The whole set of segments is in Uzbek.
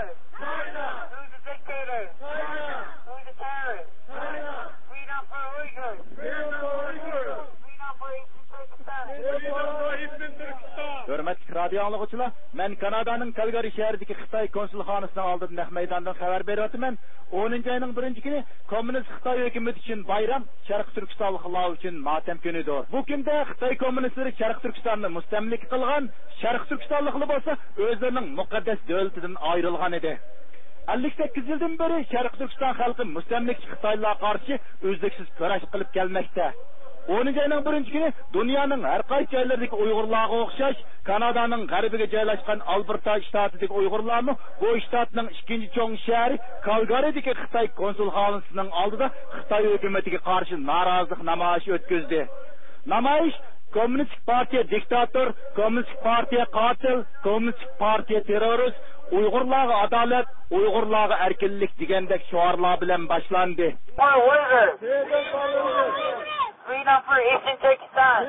dictator? China. Who's the dictator? China. Who's the terrorist? China. Freedom for Uyghurs. Freedom for Uyghurs. Freedom for Eastern Turkestan. Freedom for Eastern Turkestan. Hörmətli radio anlıqçılar, mən Kanadaның Calgary şəhərindəki Xitay konsulxanasının aldığım naq meydandan xəbər beriyatman. 10 ayının 1 günü Komünist Xitay hökuməti üçün bayram, Şərq Türkistanlılar üçün matem günüdür. Bu gündə Xitay kommunistləri Şərq Türkistanı müstəmlik qılğan, Şərq Türkistanlılar bolsa özlərinin müqəddəs dövlətindən ayrılğan idi. 58 yıldan beri Şərq Türkistan xalqı müstəmlikçi Xitaylılara qarşı özlüksüz kuraş qılıb gəlməkdə. 10 ayının 1 günü dünyanın hər qaysı yerlərindəki Uyğurlarga oxşaş, Kanadaның ғәрбіге жайлашқан Alberta ştatidagi Uyğurlarmı bu ştatның ikinci çoğun şəhəri Calgary'deki Xitay konsulxanasının aldida Xitay hökumətiga qarşı narazılıq namayışı ötküzdü. Namayış Komünistik Partiya diktator, Komünistik Partiya qatil, Komünistik Partiya terörist, Uyğurlarga adalet, Uyğurlarga erkinlik degandek şuarlar bilan başlandı. Freedom for Eastern Turkestan.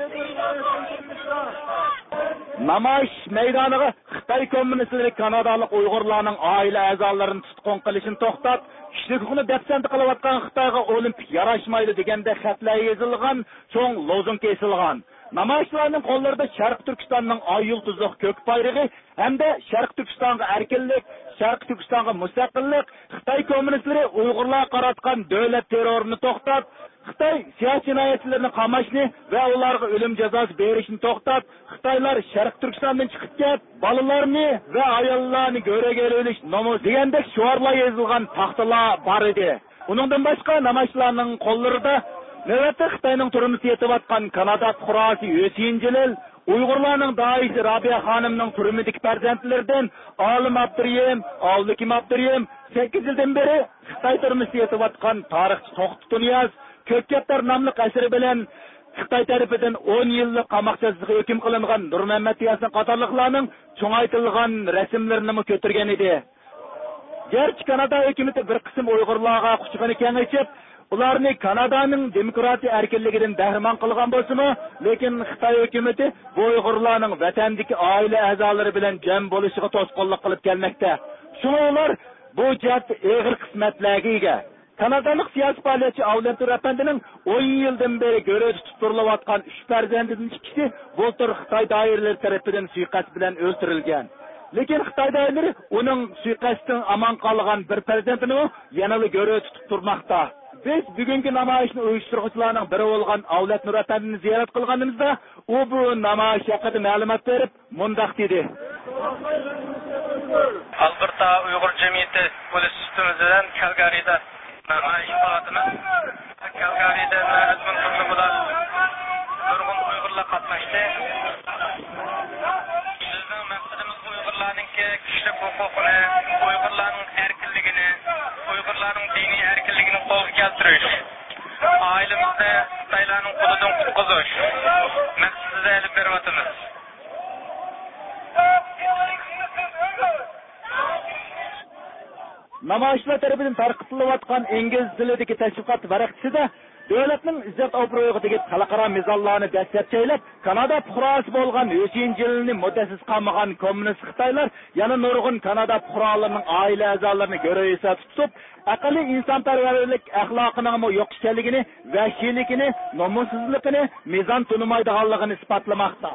Namayış meydanıga Xitay kommunistleri Kanadalik Uyğurlarning oila a'zolarini tutqun qilishini to'xtat, kishilik huquqni dafsanda qilayotgan Xitoyga olimpik yarashmaydi deganda xatlar yozilgan, cho'ng lozung kesilgan. Namayışlarning qo'llarida Sharq Turkistonning oy yulduzi ko'k bayrog'i hamda Sharq Turkistonga erkinlik, Sharq Turkistonga mustaqillik, Xitoy kommunistlari Uyg'urlarga qaratgan davlat terrorini to'xtat, Xitoy siyosiy jinoyatchilarni qamashni va ularga o'lim jazosi berishni to'xtat, Xitoylar Sharq Turkistondan chiqib ket, bolalarni va ayollarni go'raga o'lish nomus degandek shuarlar yozilgan taxtalar bor edi. Uningdan boshqa namoyishlarning qo'llarida navbatda Xitoyning turmushga yetayotgan Kanada fuqarosi Yusin Jalil, Uyg'urlarning doisi Rabiya xonimning turmidagi farzandlaridan Olim Abduriyim, Avlikim Abduriyim 8 yildan beri Xitoy turmushga yetayotgan tarixchi To'xti Tunyaz Kökkeptar namlı əsri bilan Xitoy tarafidan 10 yillik qamoq jazosiga hukm qilingan Nurmuhammad Yasin qatorliqlarning cho'ngaytirilgan rasmlarini ko'targan edi. Gerçi Kanada hukumatı bir qism Uyg'urlarga quchqini kengaytirib, ularni Kanadaning demokratiya erkinligidan bahramand qilgan bo'lsa-mu, lekin Xitoy hukumatı bu Uyg'urlarning vatandagi oila a'zolari bilan jam bo'lishiga to'sqinlik qilib kelmoqda. Shunga ular bu jihat og'ir qismatlarga ega. Kanadalik siyasi faoliyatchi Avlat Rapandining 10 yildan beri görevde tuturilayotgan 3 farzandining ikkisi bultur Xitoy doiralari tarafidan suiqasd bilan o'ldirilgan. Lekin Xitoy doiralari uning suiqasddan amon qolgan bir farzandini yana görevde tutib turmoqda. Biz bugungi namoyishni uyushtiruvchilarning biri bo'lgan Avlat Rapandini ziyorat qilganimizda u bu namoyish haqida ma'lumot berib, mundaq dedi. Alberta Uyg'ur jamiyati bo'lish ustimizdan Calgary'da namoyish qilyapmiz. Calgary'da ma'lum turli bo'lar. Nurg'un Uyg'urlar qatnashdi. Bizning maqsadimiz Uyg'urlarning kuchlik huquqini, Uyg'urlarning erkinligini, Uyg'urlarning diniy erkinligini qo'lga keltirish. Oilamizda Xitoylarning qo'lidan qutqizish maqsadida olib beryapmiz. Namoyishlar tarafidan tarqatilayotgan ingliz tilidagi tashviqot varaqasida davlatning izzat obro'yiga xalqaro mezonlarni dastlab chaylab, Kanada fuqarosi bo'lgan Yusin Jalilni muddatsiz qamagan kommunist Xitoylar yana nurg'un Kanada fuqarolarining oila a'zolarini go'raysa tutib, aqlli insonparvarlik axloqining yo'qishligini, vahshiyligini, nomussizligini, mezon tunimaydiganligini isbotlamoqda.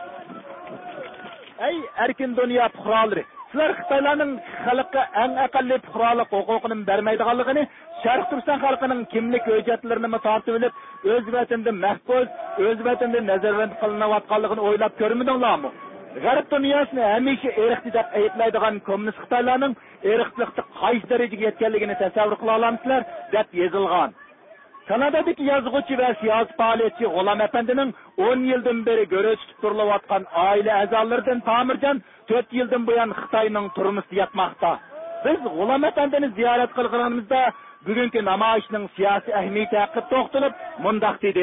Ey erkin dunyo fuqarolari, sizlar Xitoylarning xalqqa eng aqalli fuqarolik huquqini bermaydiganligini, Sharq Turkiston xalqining kimlik hujjatlarini tortib olib, o'z vatanida mahbus, o'z vatanida nazarбанд qilinayotganligini o'ylab ko'rmadinglarmi? G'arb dunyosini hamisha erkchi deb ayblaydigan kommunist Xitoylarning erkchilikda qaysi darajaga yetganligini tasavvur qila olamsizlar deb yozilgan. Kanadadagi yozuvchi va siyosiy faoliyatchi G'ulom Afandining 10 yildan beri görev tutib turilayotgan oila a'zolaridan Tamirjon 4 yildan buyon Xitoyning turmushida yatmoqda. Biz G'ulom Afandini ziyorat qilganimizda bugungi namoyishning siyosiy ahamiyati haqida to'xtalib, mundaq dedi.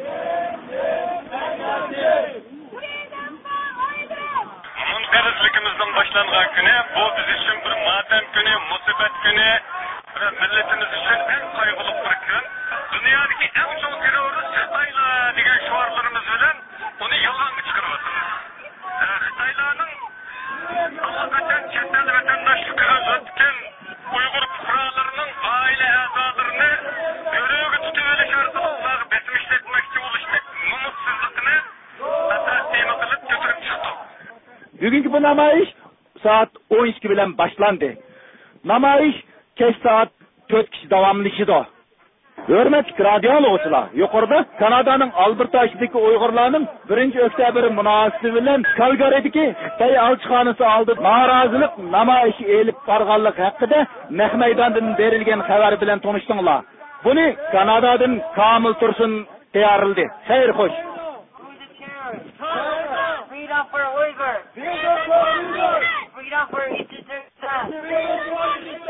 Munqarizligimizning boshlangan kuni bu biz uchun bir motam kuni, musibat kuni, millatimiz uchun eng qayg'uli bir kun. Dunyodagi eng chong terrorist Xitoylar degan shiorlarimiz bilan uni yolg'onga chiqaryapmiz. Xitoylarning allaqachon chet el vatandoshligiga zid Bugünkü bu namoyish soat 12 bilan boshlandi. Namoyish kech soat 4 kishi davomlashadi. Hürmetli radyo anlıqçılar, yukarıda Kanada'nın Alberta'daki Uygurlarının 1 oktyabr münasebeti bilen Calgary'deki Xitay elçixanası aldı narazılık namoyishi elip barganlık hakkında naq meydandan berilgen xabar bilen tanıştыңlar. Bunu Kanada'dan Kamil Tursun tayarladı. Xeyr hoş. Freedom for Uyghurs. Freedom for Eastern Turkestan.